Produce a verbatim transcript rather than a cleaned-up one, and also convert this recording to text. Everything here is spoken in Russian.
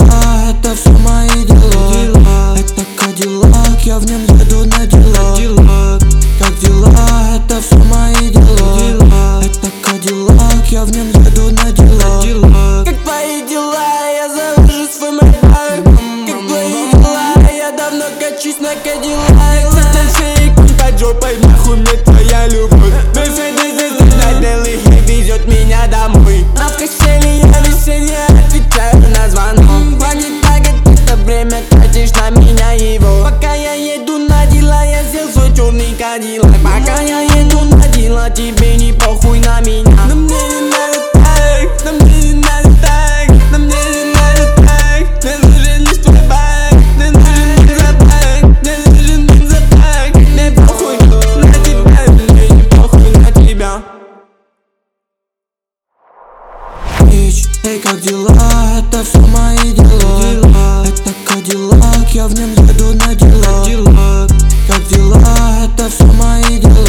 дела, это все мои дела. Это Кадиллак, я в нем еду на дела. Как дела, это все мои дела. Это Кадиллак, я в нем еду на дела. Как твои дела, я завожу свой Майбах. Как твои дела, я давно качусь на Кадиллак. Цвет шеи, конь под жопой, нахуй мне твоя любовь. Мерседес на белых везет меня домой. На качели я веселье, отвечаю на звонок. Хватит так, это время тратишь на меня его. Пока я еду на дела, я сел свой черный Кадиллак. Пока я еду на дела, тебе не похуй на меня. Но мне не надо так, но мне не надо так, но мне не надо так. Мне нужен лишь твой бак, мне нужен бензобак, мне нужен бензобак. Мне похуй на тебя, мне не похуй на тебя. Эй, как дела, это все мои дела. Это Кадиллак, я в нем еду на дела. Как дела, это все мои дела.